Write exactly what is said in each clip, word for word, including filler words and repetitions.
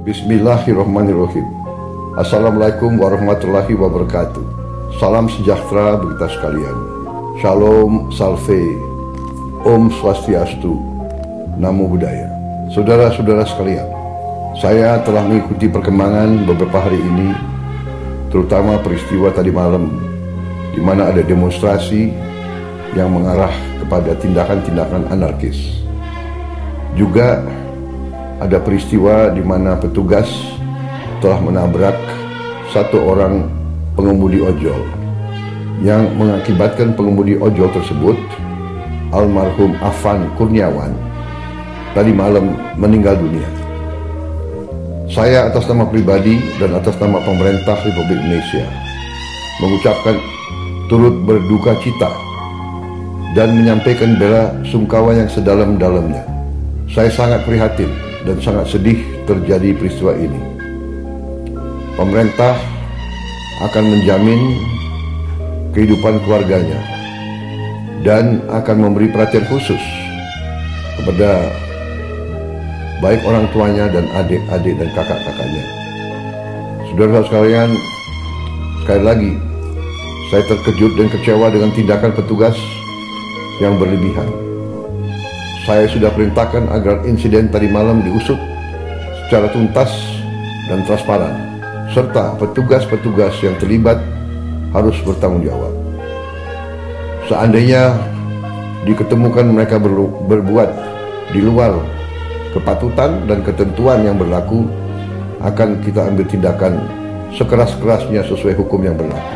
Bismillahirrahmanirrahim. Assalamualaikum warahmatullahi wabarakatuh. Salam sejahtera bagi kita sekalian. Shalom, salve, Om Swastiastu, Namo Buddhaya. Saudara-saudara sekalian, saya telah mengikuti perkembangan beberapa hari ini, terutama peristiwa tadi malam, di mana ada demonstrasi yang mengarah kepada tindakan-tindakan anarkis. Juga ada peristiwa di mana petugas telah menabrak satu orang pengemudi ojol yang mengakibatkan pengemudi ojol tersebut, almarhum Afan Kurniawan, tadi malam meninggal dunia. Saya atas nama pribadi dan atas nama pemerintah Republik Indonesia mengucapkan turut berduka cita dan menyampaikan bela sungkawa yang sedalam-dalamnya. Saya sangat prihatin dan sangat sedih terjadi peristiwa ini. Pemerintah akan menjamin kehidupan keluarganya dan akan memberi perhatian khusus kepada baik orang tuanya dan adik-adik dan kakak-kakaknya. Saudara-saudara sekalian, sekali lagi saya terkejut dan kecewa dengan tindakan petugas yang berlebihan. Saya sudah perintahkan agar insiden tadi malam diusut secara tuntas dan transparan, serta petugas-petugas yang terlibat harus bertanggung jawab. Seandainya diketemukan mereka ber berbuat di luar kepatutan dan ketentuan yang berlaku, akan kita ambil tindakan sekeras-kerasnya sesuai hukum yang berlaku.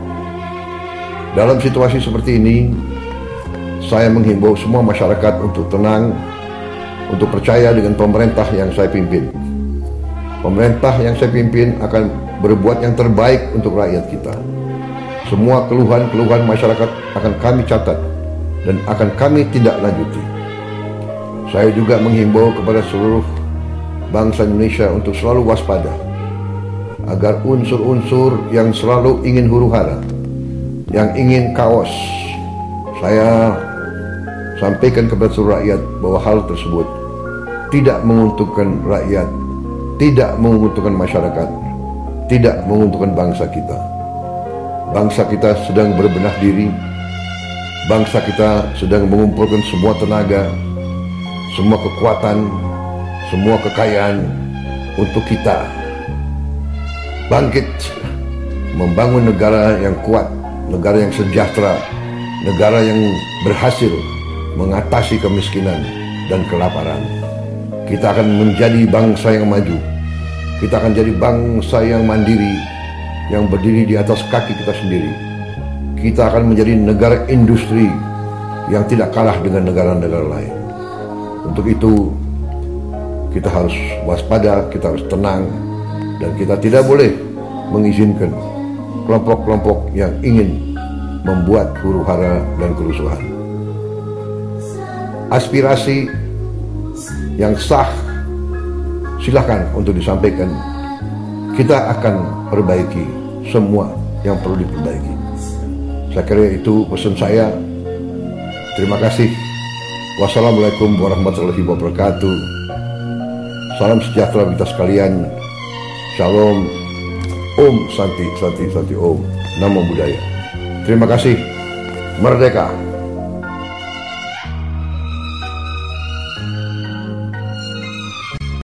Dalam situasi seperti ini, saya menghimbau semua masyarakat untuk tenang, untuk percaya dengan pemerintah yang saya pimpin. Pemerintah yang saya pimpin akan berbuat yang terbaik untuk rakyat kita. Semua keluhan-keluhan masyarakat akan kami catat dan akan kami tindak lanjuti. Saya juga menghimbau kepada seluruh bangsa Indonesia untuk selalu waspada agar unsur-unsur yang selalu ingin huru-hara, yang ingin kaos, saya sampaikan kepada seluruh rakyat bahwa hal tersebut tidak menguntungkan rakyat, tidak menguntungkan masyarakat, tidak menguntungkan bangsa kita. Bangsa kita sedang berbenah diri, bangsa kita sedang mengumpulkan semua tenaga, semua kekuatan, semua kekayaan untuk kita bangkit membangun negara yang kuat, negara yang sejahtera, negara yang berhasil mengatasi kemiskinan dan kelaparan. Kita akan menjadi bangsa yang maju. Kita akan jadi bangsa yang mandiri, yang berdiri di atas kaki kita sendiri. Kita akan menjadi negara industri yang tidak kalah dengan negara-negara lain. Untuk itu, kita harus waspada, kita harus tenang, dan kita tidak boleh mengizinkan kelompok-kelompok yang ingin membuat huru-hara dan kerusuhan. Aspirasi yang sah silahkan untuk disampaikan. Kita akan perbaiki semua yang perlu diperbaiki. Saya kira itu pesan saya. Terima kasih. Wassalamualaikum warahmatullahi wabarakatuh. Salam sejahtera kita sekalian. Shalom. Om Santi Santi Santi Om. Namo Buddhaya. Terima kasih. Merdeka.